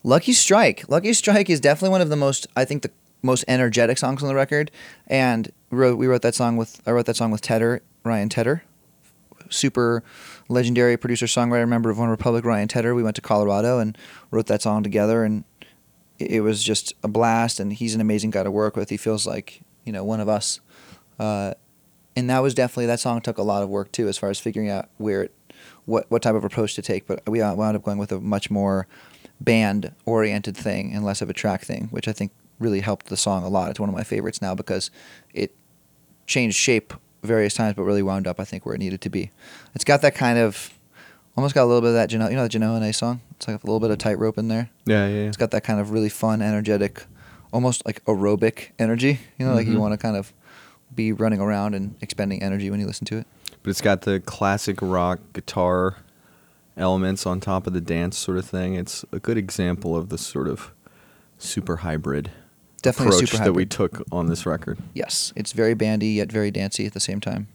Lucky Strike. Lucky Strike is definitely one of the most, I think, the most energetic songs on the record. And I wrote that song with Tedder, Ryan Tedder, super legendary producer songwriter, member of One Republic, Ryan Tedder. We went to Colorado and wrote that song together, and it was just a blast. And he's an amazing guy to work with. He feels like, one of us. And that song took a lot of work too, as far as figuring out what type of approach to take. But we wound up going with a much more band-oriented thing and less of a track thing, which I think really helped the song a lot. It's one of my favorites now because it changed shape various times, but really wound up, I think, where it needed to be. It's got that kind of, almost got a little bit of that, the Janelle Monáe song? It's like a little bit of Tightrope in there. Yeah. It's got that kind of really fun, energetic, almost like aerobic energy. Like you want to kind of be running around and expending energy when you listen to it. But it's got the classic rock guitar elements on top of the dance sort of thing. It's a good example of the sort of super hybrid Definitely approach super that we hybrid. took on this record. Yes, it's very bandy yet very dancey at the same time.